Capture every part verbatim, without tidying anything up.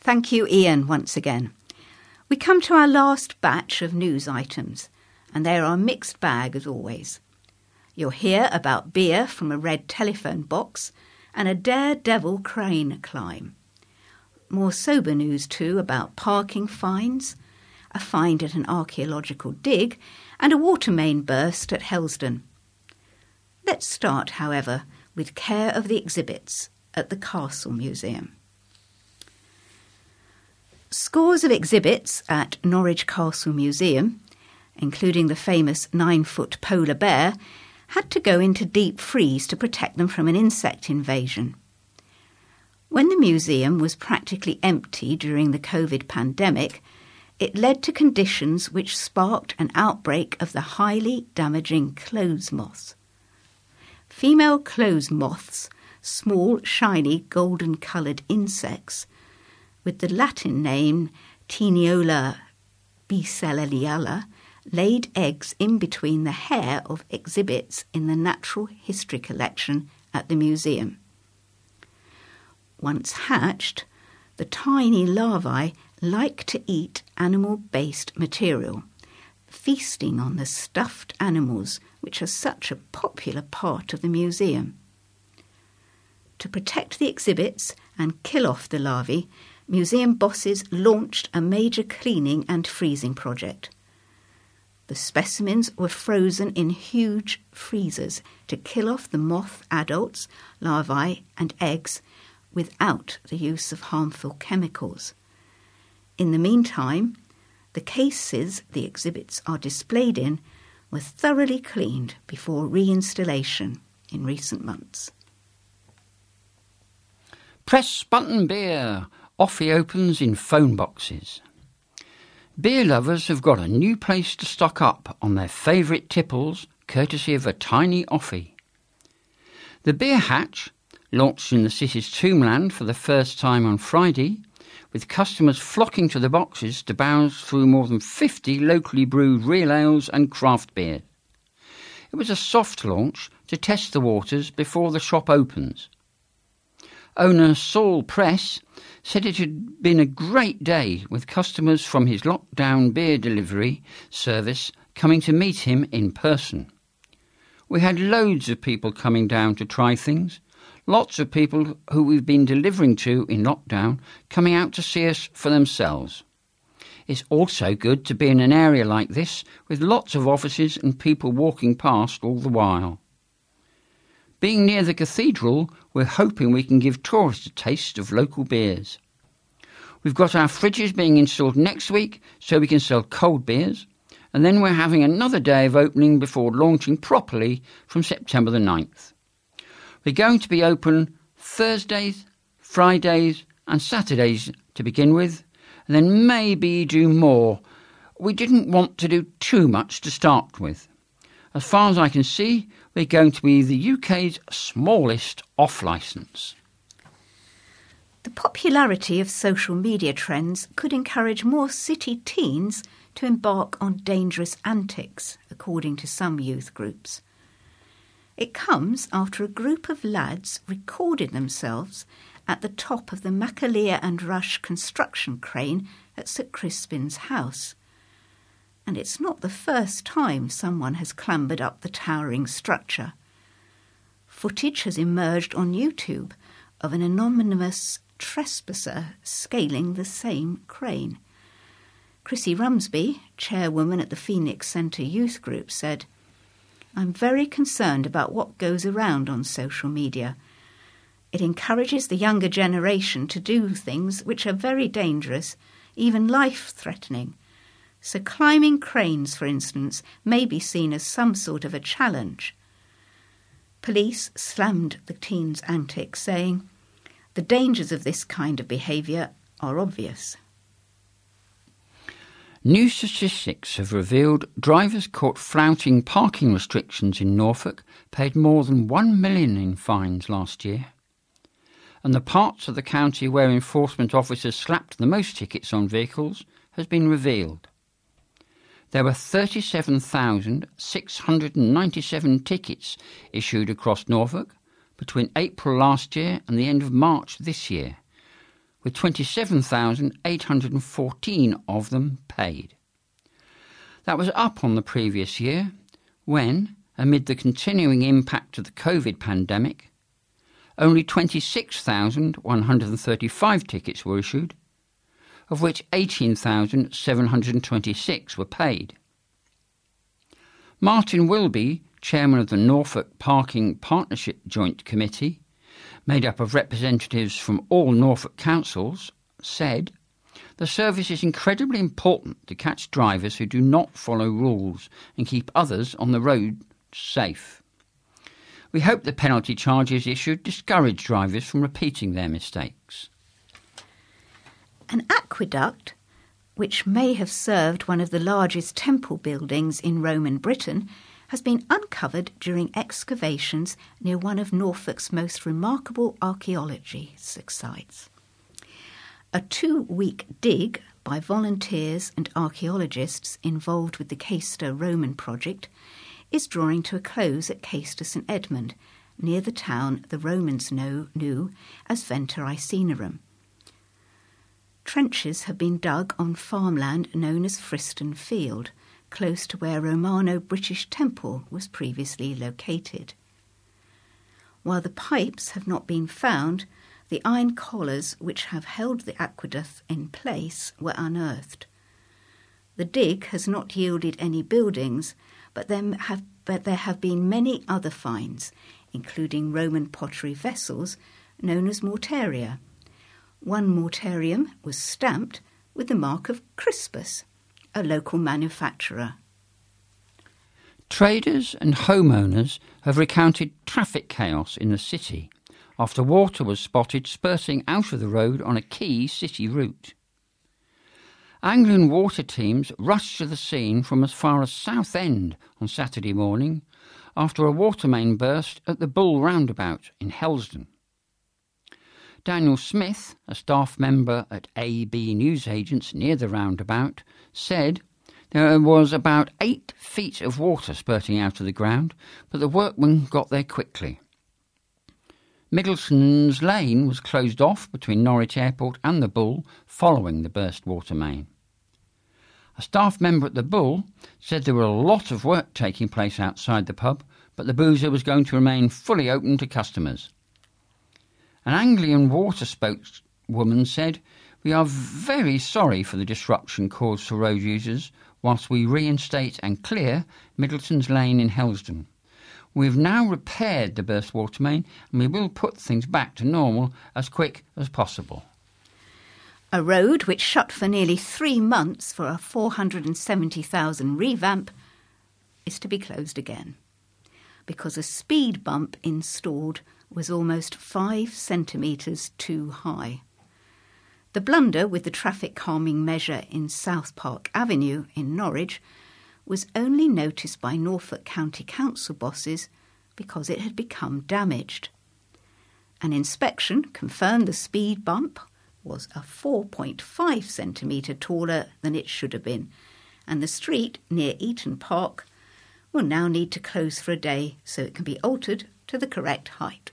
Thank you, Ian, once again. We come to our last batch of news items, and they are a mixed bag as always. You'll hear about beer from a red telephone box and a daredevil crane climb. More sober news too about parking fines, a find at an archaeological dig, and a water main burst at Helsdon. Let's start, however, with care of the exhibits at the Castle Museum. Scores of exhibits at Norwich Castle Museum, including the famous nine-foot polar bear, had to go into deep freeze to protect them from an insect invasion. When the museum was practically empty during the COVID pandemic, it led to conditions which sparked an outbreak of the highly damaging clothes moth. Female clothes moths, small, shiny, golden-coloured insects, with the Latin name Taeniola bicelluliala, laid eggs in between the hair of exhibits in the Natural History collection at the museum. Once hatched, the tiny larvae like to eat animal-based material, feasting on the stuffed animals which are such a popular part of the museum. To protect the exhibits and kill off the larvae, museum bosses launched a major cleaning and freezing project. The specimens were frozen in huge freezers to kill off the moth adults, larvae and eggs without the use of harmful chemicals. In the meantime, the cases the exhibits are displayed in were thoroughly cleaned before reinstallation in recent months. Press button beer. Offie opens in phone boxes. Beer lovers have got a new place to stock up on their favourite tipples, courtesy of a tiny Offie. The Beer Hatch, launched in the city's Tombland for the first time on Friday, with customers flocking to the boxes to browse through more than fifty locally brewed real ales and craft beer. It was a soft launch to test the waters before the shop opens. Owner Saul Press said it had been a great day with customers from his lockdown beer delivery service coming to meet him in person. We had loads of people coming down to try things, lots of people who we've been delivering to in lockdown coming out to see us for themselves. It's also good to be in an area like this with lots of offices and people walking past all the while. Being near the cathedral, we're hoping we can give tourists a taste of local beers. We've got our fridges being installed next week so we can sell cold beers, and then we're having another day of opening before launching properly from September the ninth. We're going to be open Thursdays, Fridays and Saturdays to begin with, and then maybe do more. We didn't want to do too much to start with. As far as I can see, we're going to be the U K's smallest off-licence. The popularity of social media trends could encourage more city teens to embark on dangerous antics, according to some youth groups. It comes after a group of lads recorded themselves at the top of the Macaleer and Rush construction crane at St Crispin's house. And it's not the first time someone has clambered up the towering structure. Footage has emerged on YouTube of an anonymous trespasser scaling the same crane. Chrissy Rumsby, chairwoman at the Phoenix Centre Youth Group, said, "I'm very concerned about what goes around on social media. It encourages the younger generation to do things which are very dangerous, even life-threatening. So climbing cranes, for instance, may be seen as some sort of a challenge." Police slammed the teens' antics, saying, "The dangers of this kind of behaviour are obvious." New statistics have revealed drivers caught flouting parking restrictions in Norfolk paid more than one million in fines last year. And the parts of the county where enforcement officers slapped the most tickets on vehicles has been revealed. There were thirty-seven thousand six hundred ninety-seven tickets issued across Norfolk between April last year and the end of March this year, with twenty-seven thousand eight hundred fourteen of them paid. That was up on the previous year when, amid the continuing impact of the COVID pandemic, only twenty-six thousand one hundred thirty-five tickets were issued, of which eighteen thousand seven hundred twenty-six were paid. Martin Wilby, chairman of the Norfolk Parking Partnership Joint Committee, made up of representatives from all Norfolk councils, said, "The service is incredibly important to catch drivers who do not follow rules and keep others on the road safe. We hope the penalty charges issued discourage drivers from repeating their mistakes." An aqueduct, which may have served one of the largest temple buildings in Roman Britain, has been uncovered during excavations near one of Norfolk's most remarkable archaeology sites. A two-week dig by volunteers and archaeologists involved with the Caister Roman project is drawing to a close at Caister St Edmund, near the town the Romans know, knew as Venta Icenorum. Trenches have been dug on farmland known as Friston Field, close to where Romano-British Temple was previously located. While the pipes have not been found, the iron collars which have held the aqueduct in place were unearthed. The dig has not yielded any buildings, but there have, but there have been many other finds, including Roman pottery vessels known as mortaria. One mortarium was stamped with the mark of Crispus, a local manufacturer. Traders and homeowners have recounted traffic chaos in the city after water was spotted spurting out of the road on a key city route. Anglian water teams rushed to the scene from as far as Southend on Saturday morning after a water main burst at the Bull roundabout in Helsdon. Daniel Smith, a staff member at A B Newsagents near the roundabout, said there was about eight feet of water spurting out of the ground, but the workmen got there quickly. Middleton's Lane was closed off between Norwich Airport and the Bull following the burst water main. A staff member at the Bull said there were a lot of work taking place outside the pub, but the boozer was going to remain fully open to customers. An Anglian water spokeswoman said, "We are very sorry for the disruption caused for road users whilst we reinstate and clear Middleton's Lane in Helsdon. We have now repaired the burst water main and we will put things back to normal as quick as possible." A road which shut for nearly three months for a four hundred seventy thousand revamp is to be closed again, because a speed bump installed was almost five centimetres too high. The blunder with the traffic calming measure in South Park Avenue in Norwich was only noticed by Norfolk County Council bosses because it had become damaged. An inspection confirmed the speed bump was a four point five centimetre taller than it should have been, and the street near Eaton Park will now need to close for a day so it can be altered to the correct height.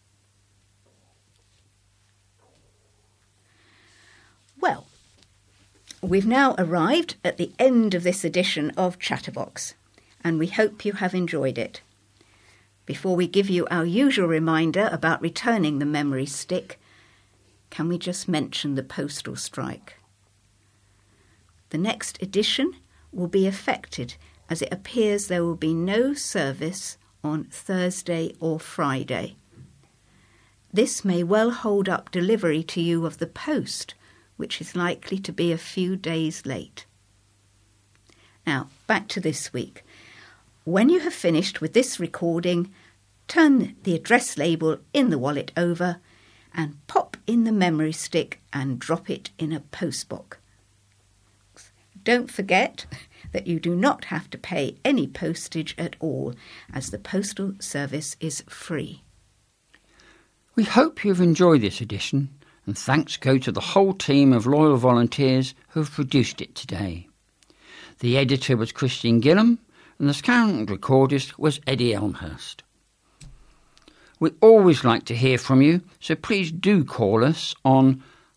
Well, we've now arrived at the end of this edition of Chatterbox, and we hope you have enjoyed it. Before we give you our usual reminder about returning the memory stick, can we just mention the postal strike? The next edition will be affected as it appears there will be no service on Thursday or Friday. This may well hold up delivery to you of the post, which is likely to be a few days late. Now, back to this week. When you have finished with this recording, turn the address label in the wallet over and pop in the memory stick and drop it in a postbox. Don't forget that you do not have to pay any postage at all, as the postal service is free. We hope you've enjoyed this edition, and thanks go to the whole team of loyal volunteers who have produced it today. The editor was Christine Gillam, and the sound recordist was Eddie Elmhurst. We always like to hear from you, so please do call us on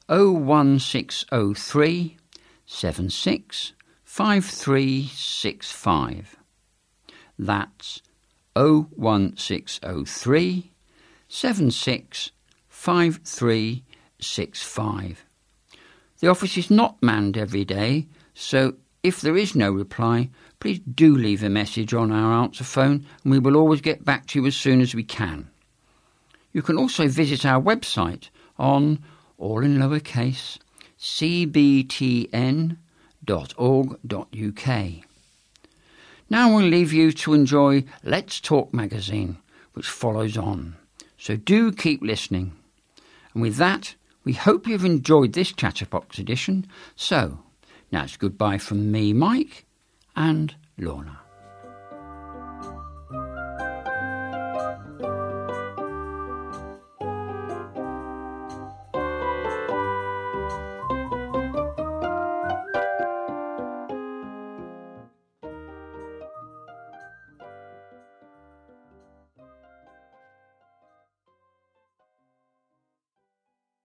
oh one six oh three seven six five three six five. That's oh one six oh three seven six five three six five. The office is not manned every day, so if there is no reply, please do leave a message on our answer phone and we will always get back to you as soon as we can. You can also visit our website on, all in lowercase, c b t n dot org dot u k. Now we'll leave you to enjoy Let's Talk magazine, which follows on. So do keep listening. And with that, we hope you've enjoyed this Chatterbox edition. So, now it's goodbye from me, Mike, and Lorna.